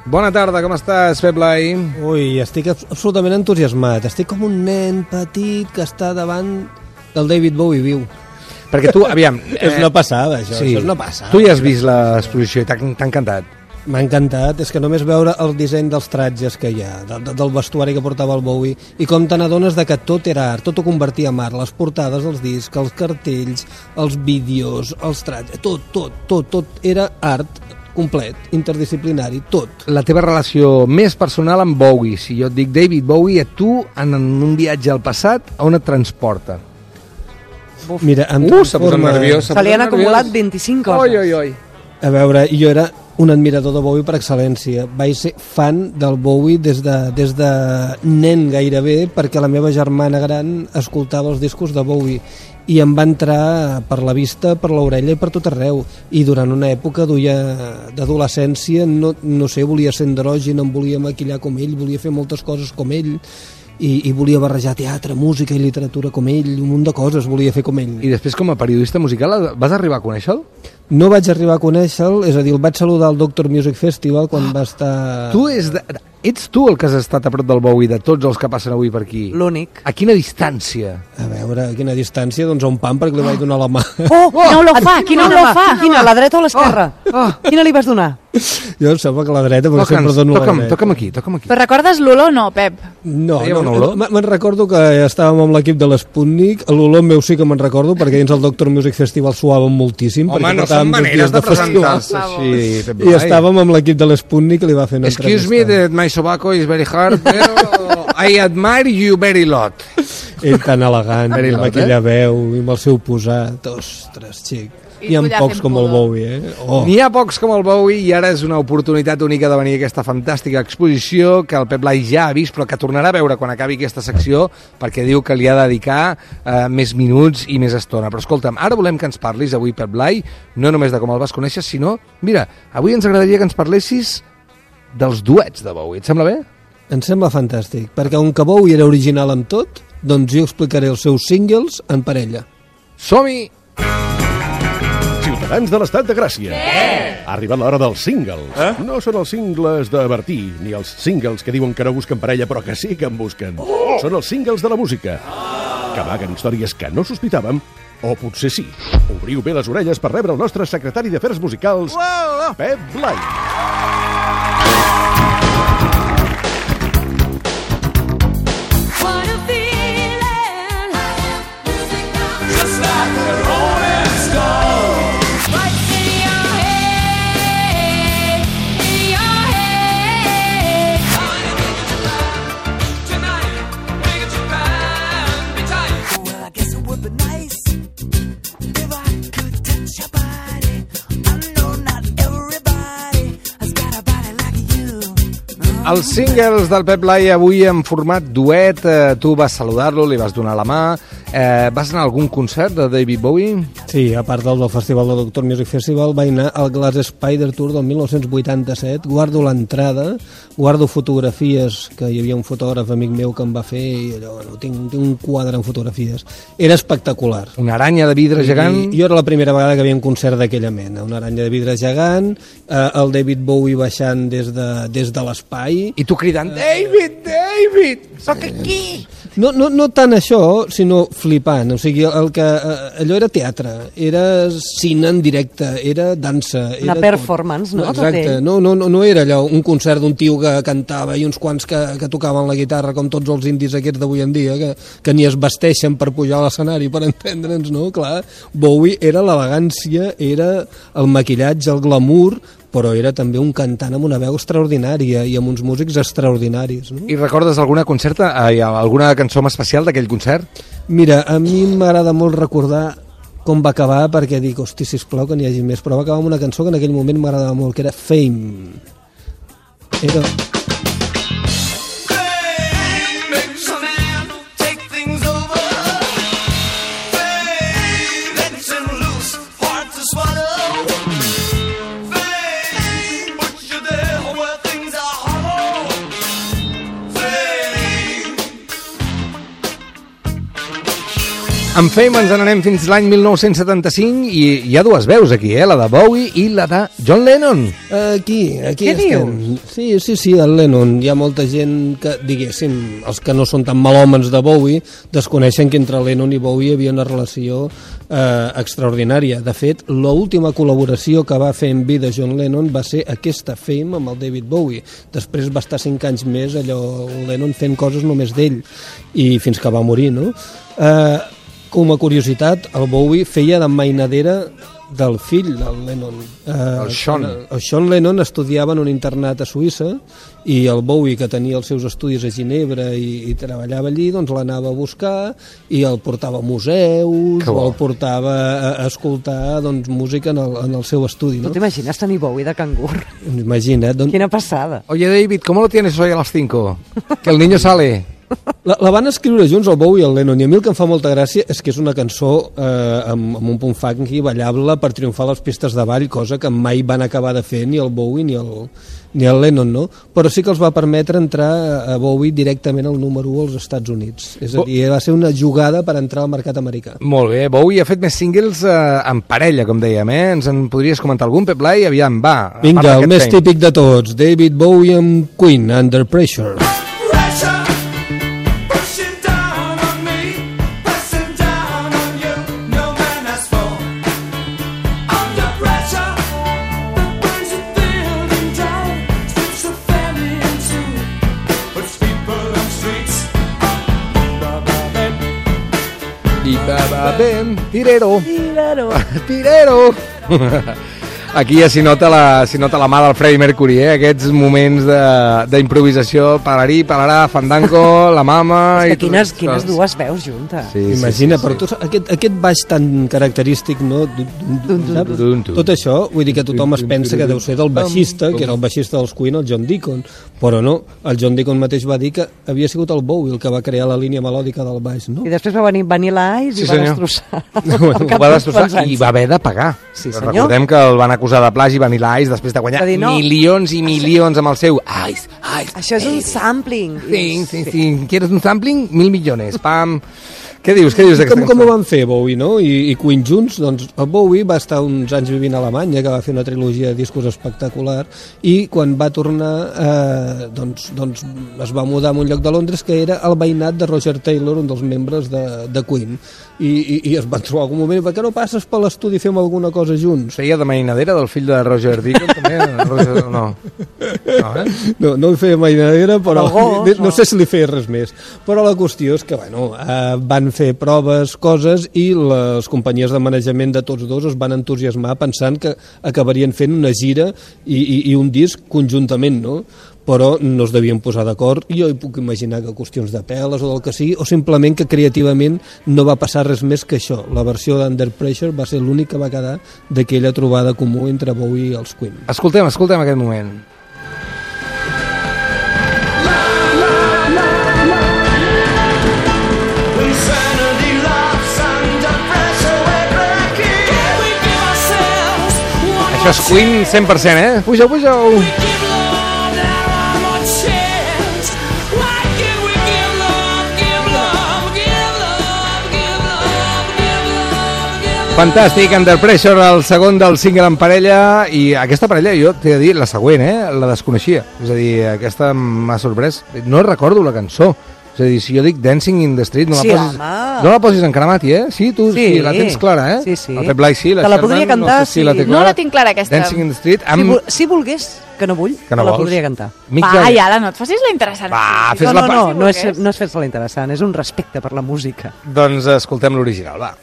Bona tarda, com estàs, Pep Blai? Ui, estic absolutament entusiasmat. Estic com un nen petit que està davant del David Bowie viu. Perquè tu, aviam... És una passada, això. Sí. Això és una passada. Tu ja has vist l'exposició i t'ha encantat. M'ha encantat, és que només veure el disseny dels tratges que hi ha, del vestuari que portava el Bowie, i com te n'adones de que tot era art, tot ho convertia en art, les portades dels discs, els cartells, els vídeos, els tratges, tot era art complet, interdisciplinari, tot. La teva relació més personal amb Bowie, si jo et dic David Bowie, a tu, en un viatge al passat, on et transporta? Mira, s'ha posat nerviós. Se li han acumulat 25 coses. Oi. A veure, jo era un admirador de Bowie per excel·lència. Vaig ser fan del Bowie des de nen gairebé, perquè la meva germana gran escoltava els discos de Bowie i em va entrar per la vista, per l'orella i per tot arreu. I durant una època d'adolescència, no sé, volia ser andrògin, em volia maquillar com ell, volia fer moltes coses com ell, i volia barrejar teatre, música i literatura com ell, un munt de coses volia fer com ell. I després, com a periodista musical, vas arribar a conèixer-lo? No vaig arribar a conèixer-lo, és a dir, el vaig saludar al Doctor Music Festival quan va estar... Ets tu el que has estat a prop del Bowie de tots els que passen avui per aquí? L'únic. A quina distància? A veure, a quina distància? Doncs a un pam, perquè li vaig donar la mà. Quina olor fa? Quina olor fa? Quina, la dreta o l'esquerra? Quina li vas donar? Jo em sembla que la dreta, perquè sempre dono la dreta. Toca'm aquí. Però recordes l'olor o no, Pep? No, me'n recordo que estàvem amb l'equip de l'Sputnik, l'olor meu sí que me'n recordo, perquè dins el Doctor Music Festival suàvem moltíssim. Home, no són maneres de presentar-se així. I estàvem amb l'equip de l'Sputnik i li va fer una entrevista. Excuse me that my tobacco is very hard, però I admire you very lot. Ell tan elegant, amb aquella veu i amb el seu posat. Ostres, xic. Hi ha pocs com el Bowie, N'hi ha pocs com el Bowie i ara és una oportunitat única de venir a aquesta fantàstica exposició que el Pep Blai ja ha vist, però que tornarà a veure quan acabi aquesta secció, perquè diu que li ha de dedicar més minuts i més estona. Però escolta'm, ara volem que ens parlis avui, Pep Blai, no només de com el vas conèixer, sinó, mira, avui ens agradaria que ens parlessis dels duets de Bowie. Et sembla bé? Em sembla fantàstic, perquè on que Bowie era original amb tot, doncs jo explicaré els seus singles en parella. Som-hi! Ciutadans de l'Estat de Gràcia. Ha arribat l'hora dels singles. No són els singles de Bertí, ni els singles que diuen que no busquen parella, però que sí que en busquen. Són els singles de la música, que amaguen històries que no sospitàvem, o potser sí. Obriu bé les orelles per rebre el nostre secretari d'Afers Musicals, Pep Blai. Els singles del Pep Blai avui en format duet, tu vas saludar-lo, li vas donar la mà, vas anar a algun concert de David Bowie? Sí, a part del Festival del Doctor Music Festival, vaig anar al Glass Spider Tour del 1987, guardo l'entrada, guardo fotografies, que hi havia un fotògraf amic meu que em va fer, i allò, bueno, tinc un quadre amb fotografies. Era espectacular. Una aranya de vidre gegant? Jo era la primera vegada que havia un concert d'aquella mena, una aranya de vidre gegant, el David Bowie baixant des de l'espai. I tu cridant, David! Soc aquí! No tant això, sinó flipant. O sigui, allò era teatre, era cine en directe, era dansa. Una performance, no? Exacte. No era allò, un concert d'un tio que cantava i uns quants que tocaven la guitarra, com tots els indis aquests d'avui en dia, que ni es vesteixen per pujar a l'escenari, per entendre'ns, no? Clar, Bowie era l'elegància, era el maquillatge, el glamour, però era també un cantant amb una veu extraordinària i amb uns músics extraordinaris. No? I recordes alguna alguna cançó especial d'aquell concert? Mira, a mi m'agrada molt recordar com va acabar, perquè dic, hosti, sisplau, que n'hi hagi més, però va acabar amb una cançó que en aquell moment m'agradava molt, que era Fame. Era... Amb Fame ens n'anem fins l'any 1975 i hi ha dues veus aquí, la de Bowie i la de John Lennon. Aquí Què estem. dius? Sí, el Lennon. Hi ha molta gent que, diguéssim, els que no són tan malòmens de Bowie, desconeixen que entre Lennon i Bowie hi havia una relació extraordinària. De fet, l'última col·laboració que va fer en vida John Lennon va ser aquesta, Fame, amb el David Bowie. Després va estar 5 anys més allò Lennon fent coses només d'ell, i fins que va morir, no? Com a curiositat, el Bowie feia de mainadera del fill del Lennon. El Sean. El Sean Lennon estudiava en un internat a Suïssa i el Bowie, que tenia els seus estudis a Ginebra i treballava allí, doncs l'anava a buscar i el portava a museus o el portava a escoltar doncs, música en el seu estudi. Tu No? t'imagines tenir Bowie de cangur? Imagina't. Doncs, Quina passada. Oye, David, ¿cómo lo tienes hoy a las 5? Que el niño sale. La van escriure junts el Bowie i el Lennon, i a mi el que em fa molta gràcia és que és una cançó amb un punt funky ballable per triomfar a les pistes de ball, cosa que mai van acabar de fer ni el Bowie ni el Lennon, no? Però sí que els va permetre entrar a Bowie directament al número 1 als Estats Units. És a dir, va ser una jugada per entrar al mercat americà. Molt bé, Bowie ha fet més singles en parella, com dèiem, Ens en podries comentar algun, Pep Blai? Aviam, va. Vinga, el més típic de tots, David Bowie amb Queen, Under Pressure. Tirero. Tirero. Aquí ja s'hi nota la mà del Freddie Mercury, aquests moments d'improvisació, pararà, fandango, la mama... És que quines dues veus juntes. Sí, imagina, però aquest baix tan característic, no? Tot això, vull dir que tothom es pensa que deu ser del baixista, que era el baixista dels Queen, el John Deacon, però no, el John Deacon mateix va dir que havia sigut el Bowie el que va crear la línia melòdica del baix, no? I després va venir Vanilla Ice i va destrossar. Ho va destrossar i va haver de pagar. Sí, senyor. Recordem que el van acusar de plagi Vanilla Ice després de guanyar milions i milions amb el seu Ice. Això és un sampling. Sí. ¿Quieres un sampling? 1.000 millones. Pam. Què dius d'aquesta cançó? Com ho van fer Bowie, no? I Queen junts? Doncs el Bowie va estar uns anys vivint a Alemanya, que va fer una trilogia de discos espectacular, i quan va tornar doncs es va mudar a un lloc de Londres que era el veïnat de Roger Taylor, un dels membres de Queen, i es van trobar algun moment, per què no passes per l'estudi i fem alguna cosa junts? Feia de mainadera del fill de Roger Deacon, també? No hi feia mainadera, però no sé si li feia res més. Però la qüestió és que, van fer proves, coses, i les companyies de manejament de tots dos es van entusiasmar pensant que acabarien fent una gira i un disc conjuntament, no? Però no es devien posar d'acord. Jo hi puc imaginar que qüestions de peles o del que sigui, o simplement que creativament no va passar res més que això. La versió d'Under Pressure va ser l'únic que va quedar d'aquella trobada comú entre Bowie i els Queen. Escoltem aquest moment. Això és Queen 100%, Puja. Fantàstic, Under Pressure, el segon del single en parella, i aquesta parella jo t'he de dir la següent, la desconeixia, és a dir, aquesta m'ha sorprès, no recordo la cançó, és a dir, si jo dic Dancing in the Street, no la posis en Cramati, Sí, tu sí, la tens clara, Sí. El Pep Blai sí, la Te la podria cantar, no sé si la té No la tinc clara, aquesta. Dancing in the Street, Si volgués, que no vull, que no la vols. podria cantar. Va, Iala, no et facis la interessant. Va, fes-la No és fer-se la interessant, és un respecte per la música. Doncs escoltem l'original, va.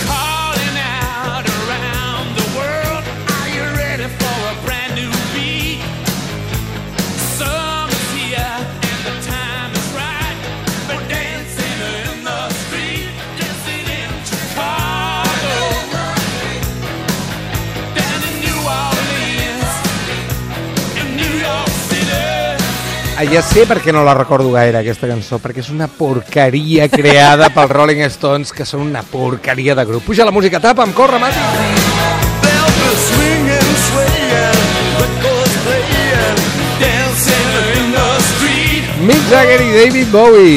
Ja sé per què no la recordo gaire, aquesta cançó, perquè és una porqueria creada pels Rolling Stones, que són una porqueria de grup. Puja la música, tapa'm, corre, Mati! Mick Jagger i David Bowie.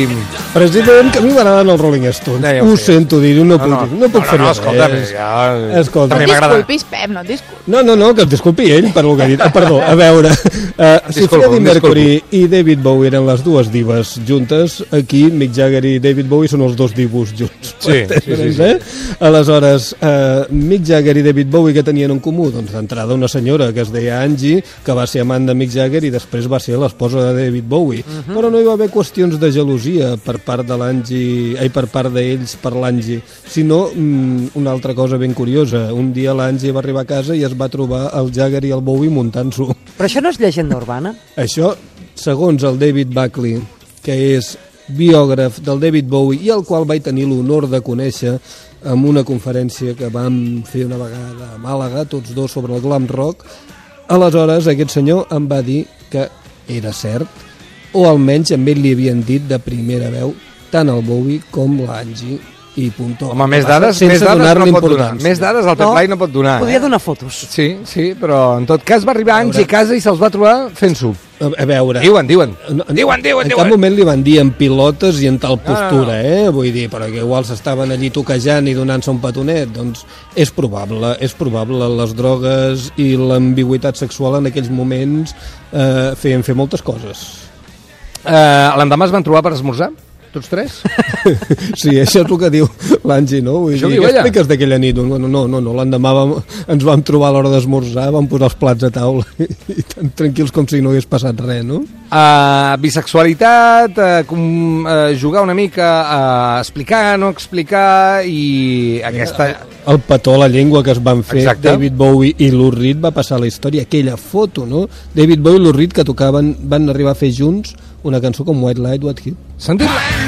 President, que a mi m'agraden els Rolling Stones. No, ja ho sé. sento dir-ho, no puc fer res. Escolta'm, Escolta. també No et m'agrada. disculpis, Pep, no et disculpis. No, que es disculpi ell per el que ha dit. Perdó, a veure, si Disculpo, Freddie Mercury i David Bowie eren les dues divas juntes, aquí Mick Jagger i David Bowie són els dos divos junts. Sí. Aleshores, Mick Jagger i David Bowie que tenien en comú? Doncs d'entrada una senyora que es deia Angie, que va ser amant de Mick Jagger i després va ser l'esposa de David Bowie. Però no hi va haver qüestions de gelosia per part de per part d'ells per l'Angie, sinó una altra cosa ben curiosa. Un dia l'Angie va arribar a casa i es va trobar el Jagger i el Bowie muntant-s'ho. Però això no és llegenda urbana? Això, segons el David Buckley, que és biògraf del David Bowie i el qual vaig tenir l'honor de conèixer en una conferència que vam fer una vegada a Màlaga, tots dos sobre el glam rock. Aleshores, aquest senyor em va dir que era cert, o almenys amb ell li havien dit de primera veu tant el Bowie com l'Angie i punt. Home, més dades no pot donar. Més dades el Pep Blai no pot donar. Podia donar fotos. Sí, però en tot cas va arribar Angie a casa i se'ls va trobar fent-s'ho. A veure... Diuen. En cap moment li van dir en pilotes i en tal postura, Vull dir, però que igual s'estaven allí toquejant i donant-se un petonet. Doncs és probable. Les drogues i l'ambigüitat sexual en aquells moments feien fer moltes coses. L'endemà es van trobar per esmorzar? Tots tres? Sí, això és el que diu l'Angie, no? Vull dir, què expliques d'aquella nit? No, l'endemà ens vam trobar a l'hora d'esmorzar, vam posar els plats a taula i tan tranquils com si no hagués passat res, no? Bisexualitat, jugar una mica a explicar, no explicar i aquesta... El petó a la llengua que es van fer. Exacte. David Bowie i Lou Reed va passar a la història, aquella foto, no? David Bowie i Lou Reed que tocaven, van arribar a fer junts una cançó com White Light, What Hit. Sentit?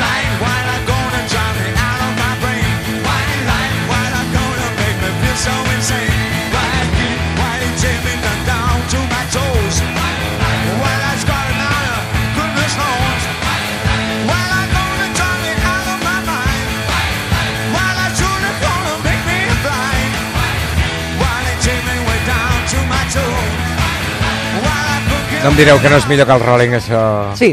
No em direu que no és millor que el Rolling, això... Sí.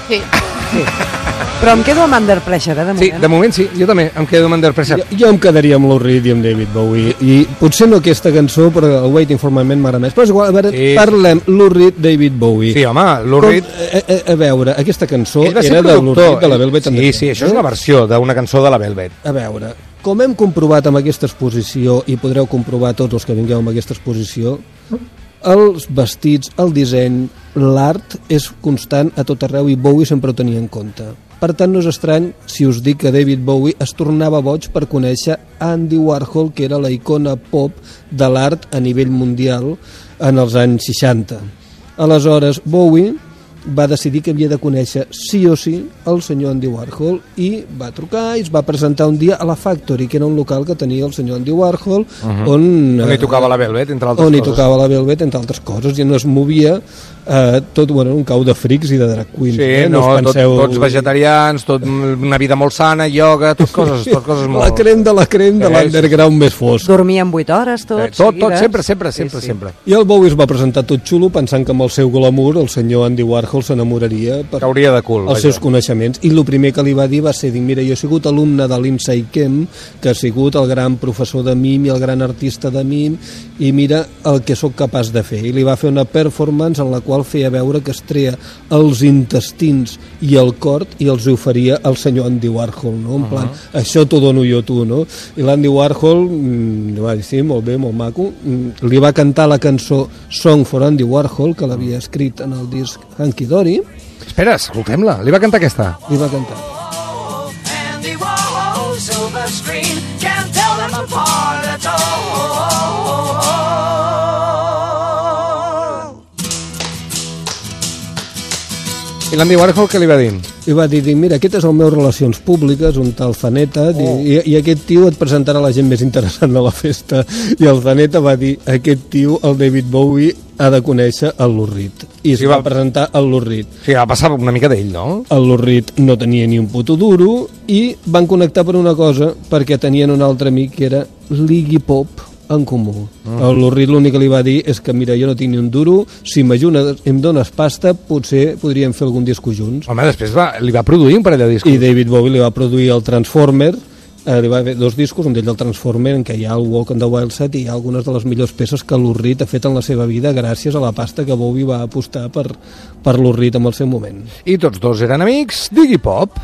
Però em quedo amb Under Pressure, de moment. Sí, de moment sí, jo també em quedo amb Under Pressure. Jo em quedaria amb Lou Reed i amb David Bowie, i potser no aquesta cançó, però el Waiting for My Man m'agrada més. Però és igual, a veure, parlem Lou Reed, David Bowie. Sí, home, Lou Reed... A veure, aquesta cançó era de Lou Reed de la Velvet Underground. Sí, això és una versió d'una cançó de la Velvet. A veure, com hem comprovat amb aquesta exposició, i podreu comprovar tots els que vingueu amb aquesta exposició, els vestits, el disseny, l'art és constant a tot arreu i Bowie sempre ho tenia en compte. Per tant, no és estrany si us dic que David Bowie es tornava boig per conèixer Andy Warhol, que era la icona pop de l'art a nivell mundial en els anys 60. Aleshores, Bowie va decidir que havia de conèixer sí o sí el senyor Andy Warhol i va trucar i es va presentar un dia a la Factory, que era un local que tenia el senyor Andy Warhol, on hi tocava la Velvet, entre altres coses. On hi tocava la Velvet, entre altres coses, i on es movia tot, un cau de frics i de drag queens. Sí, tots vegetarians, una vida molt sana, ioga, tot coses molt... La crem de l'underground més fosc. Dormien 8 hores, tots. Tot, sempre. I el Bowie es va presentar tot xulo pensant que amb el seu glamour el senyor Andy Warhol s'enamoraria per cauria de cul, els seus coneixements. I el primer que li va dir va ser, mira, jo he sigut alumne de Lindsay Kemp, que ha sigut el gran professor de mim i el gran artista de mim, i mira el que sóc capaç de fer. I li va fer una performance en la qual feia veure que es treia els intestins i el cor i els oferia al senyor Andy Warhol, no? En plan, això t'ho dono jo tu, no? I l'Andy Warhol va dir, sí, molt bé, molt maco, li va cantar la cançó Song for Andy Warhol, que l'havia escrit en el disc Hanky Dory. Espera, escoltem-la, li va cantar aquesta? Li va cantar. Andy Warhol, silver screen, can't tell them apart at all. I l'Andy Warhol què li va dir? I va dir, mira, aquest és el meu relacions públiques, un tal Zaneta, i aquest tio et presentarà la gent més interessant de la festa. I el Zaneta va dir, aquest tio, el David Bowie, ha de conèixer el Lou Reed. I es va presentar el Lou Reed. Sí, va passar una mica d'ell, no? El Lou Reed no tenia ni un puto duro i van connectar per una cosa, perquè tenien un altre amic que era l'Iggy Pop, en comú. Lou Reed l'únic que li va dir és que, mira, jo no tinc ni un duro, si em dones pasta, potser podríem fer algun disco junts. Home, després li va produir un parell de discos. I David Bowie li va produir el Transformer, li va fer 2 discos, un d'ell el Transformer, en què hi ha el Walk on the Wild Side i hi ha algunes de les millors peces que Lou Reed ha fet en la seva vida gràcies a la pasta que Bowie va apostar per Lou Reed en el seu moment. I tots dos eren amics d'Iggy Pop.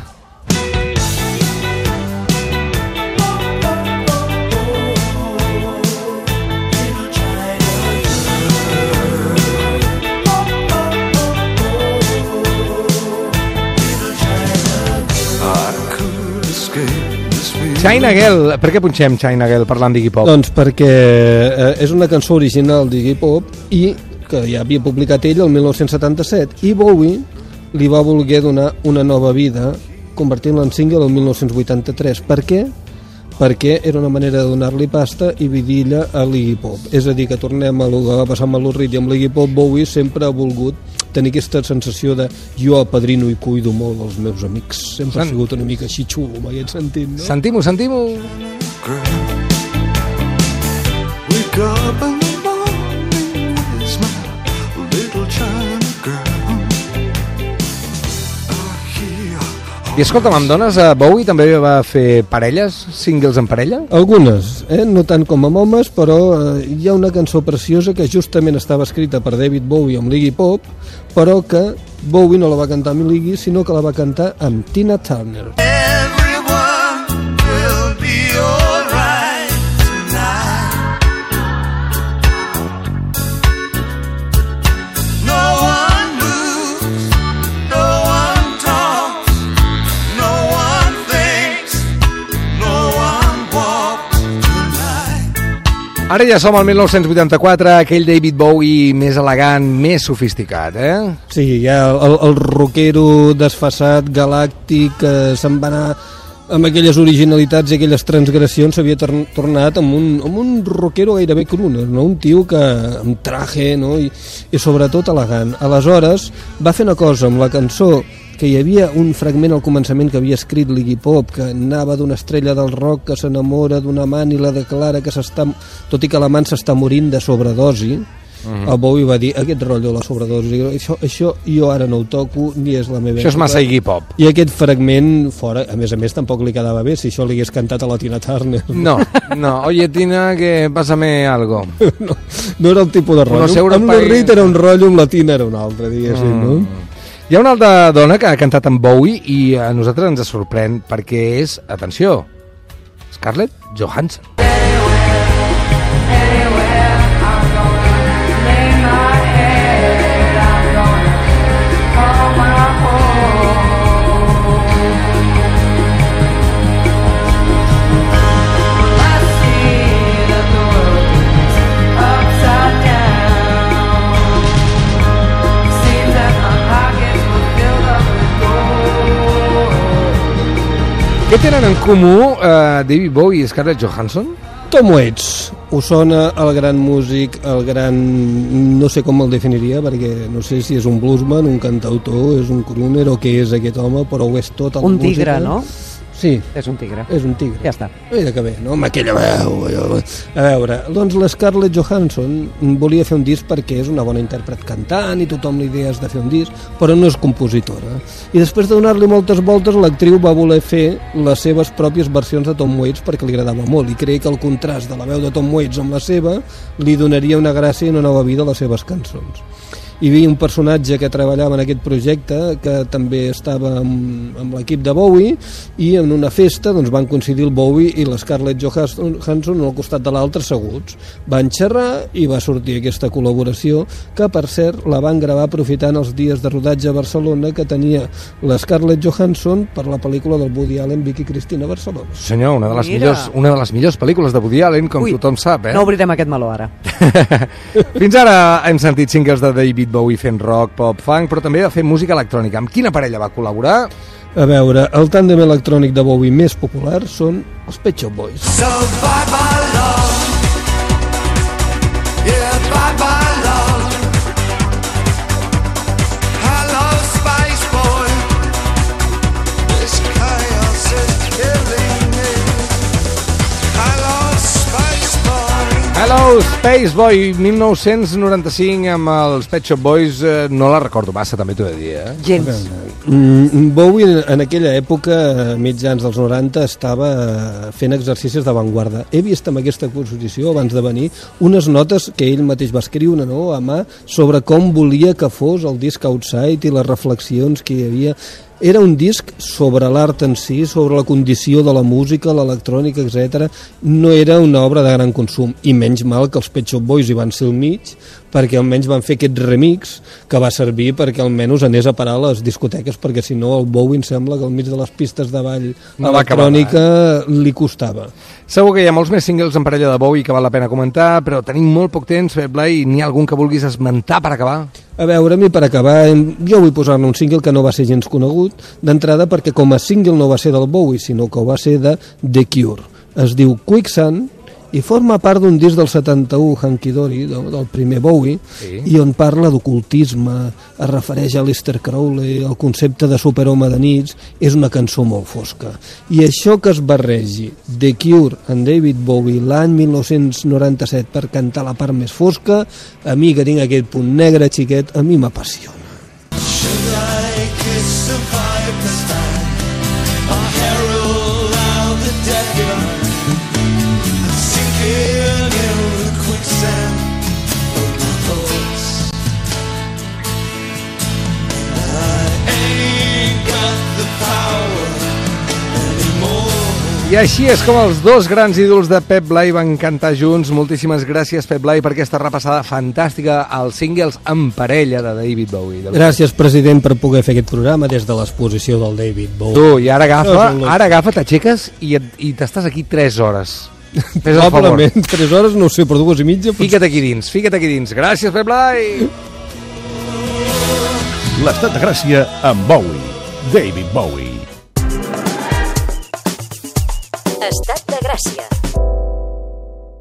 China Girl, per què punxem China Girl parlant d'Iggy Pop? Doncs perquè és una cançó original d'Iggy Pop i que ja havia publicat ell el 1977 i Bowie li va voler donar una nova vida convertint-la en single el 1983. Per què? Perquè era una manera de donar-li pasta i vidilla a l'Iggy Pop. És a dir, que tornem a el que va passar amb Lou Reed i amb l'Iggy Pop. Bowie sempre ha volgut tenir aquesta sensació de jo apadrino i cuido molt els meus amics. Sempre ha sigut una mica així xulo en aquest sentit, no? Sentim-ho, sentim-ho. Wake up in the morning with my little China girl. I escolta'm, em dones, Bowie també va fer parelles, singles en parella? Algunes, no tant com amb homes, però hi ha una cançó preciosa que justament estava escrita per David Bowie amb l'Iggy Pop, però que Bowie no la va cantar amb l'Iggy, sinó que la va cantar amb Tina Turner. Everyone will be alright tonight. No one moves, no one talks, no one thinks, no one walks tonight. Ara ja som al 1984, aquell David Bowie més elegant, més sofisticat, Sí, ja el rockero desfasat, galàctic, se'n va anar amb aquelles originalitats i aquelles transgressions, s'havia tornat amb un rockero gairebé crooner, no? Un tio que amb traje, no? I sobretot elegant. Aleshores va fer una cosa amb la cançó, que hi havia un fragment al començament que havia escrit l'Iggy Pop, que anava d'una estrella del rock que s'enamora d'una amant i la declara que tot i que l'amant s'està morint de sobredosi. El Bowie va dir, aquest rotllo, la sobredosi, això jo ara no ho toco, ni és la meva Això és massa Iggy Pop. I aquest fragment fora, a més, tampoc li quedava bé si això li hagués cantat a la Tina Turner. No, oye Tina, que pásame algo. No era el tipus de rotllo. Amb Lou Reed era un rotllo, amb la Tina era un altre, diguéssim, no? Hi ha una altra dona que ha cantat amb Bowie i a nosaltres ens sorprèn perquè és, atenció, Scarlett Johansson. Què tenen en comú David Bowie i Scarlett Johansson? Tom Waits. Us sona el gran músic, el gran... no sé com el definiria, perquè no sé si és un bluesman, un cantautor, és un crooner o què és aquest home, però ho és tot. Un tigre, no? Sí. És un tigre. És un tigre. Ja està. Mira que bé, no? Amb aquella veu. A veure, doncs la Scarlett Johansson volia fer un disc perquè és una bona intèrpret cantant i tothom li deia has de fer un disc, però no és compositora. I després de donar-li moltes voltes, l'actriu va voler fer les seves pròpies versions de Tom Waits perquè li agradava molt i creia que el contrast de la veu de Tom Waits amb la seva li donaria una gràcia i una nova vida a les seves cançons. Hi havia un personatge que treballava en aquest projecte que també estava amb l'equip de Bowie i en una festa doncs, van coincidir el Bowie i la Scarlett Johansson al costat de l'altre asseguts. Van xerrar i va sortir aquesta col·laboració que per cert la van gravar aprofitant els dies de rodatge a Barcelona que tenia la Scarlett Johansson per la pel·lícula del Woody Allen, Vicky Cristina Barcelona. Senyor, una de les millors pel·lícules de Woody Allen, com tothom sap, No obrirem aquest meló ara. Fins ara hem sentit singles de David Bowie fent rock, pop, funk, però també va fer música electrònica. Amb quina parella va col·laborar? A veure, el tàndem electrònic de Bowie més popular són els Pet Shop Boys. So bye bye love, yeah bye bye love. Hello Spice Boy, this chaos is killing me. Hello Spice Boy. Hello, Space Boy, 1995 amb els Pet Shop Boys, no la recordo massa, també t'ho he de dir, Gens. Bowie en aquella època, mitjans dels 90, estava fent exercicis d'avantguarda. He vist amb aquesta exposició, abans de venir, unes notes que ell mateix va escriure, no?, a mà, sobre com volia que fos el disc Outside i les reflexions que hi havia. Era un disc sobre l'art en si, sobre la condició de la música, l'electrònica, etc. No era una obra de gran consum, i menys mal que els Pet Shop Boys hi van ser al mig, perquè almenys van fer aquest remix que va servir perquè almenys anés a parar a les discoteques, perquè si no el Bowie em sembla que al mig de les pistes de ball electrònica li costava. Segur que hi ha molts més singles en parella de Bowie que val la pena comentar, però tenim molt poc temps, Blai, n'hi ha algun que vulguis esmentar per acabar? A veure, per acabar, jo vull posar-ne un single que no va ser gens conegut, d'entrada perquè com a single no va ser del Bowie, sinó que va ser de The Cure. Es diu Quicksand, i forma part d'un disc del 71, Hunky Dory, del primer Bowie, sí, i on parla d'ocultisme, es refereix a Aleister Crowley, el concepte de superhome de nits, és una cançó molt fosca. I això que es barregi The Cure en David Bowie l'any 1997 per cantar la part més fosca, a mi que tinc aquest punt negre xiquet, a mi m'apassiona. Should I kiss a viper's fang, a herald out the dead? I així és com els dos grans ídols de Pep Blai van cantar junts. Moltíssimes gràcies, Pep Blai, per aquesta repassada fantàstica als singles en parella de David Bowie. Gràcies, president, per poder fer aquest programa des de l'exposició del David Bowie. Tu, i ara agafa, t'aixeques i t'estàs aquí 3 hores. Fes el favor. 3 hores, no ho sé, per 2 i mitja. Fica't aquí dins. Gràcies, Pep Blai. L'estat de Gràcia amb Bowie. David Bowie. Estat de Gràcia.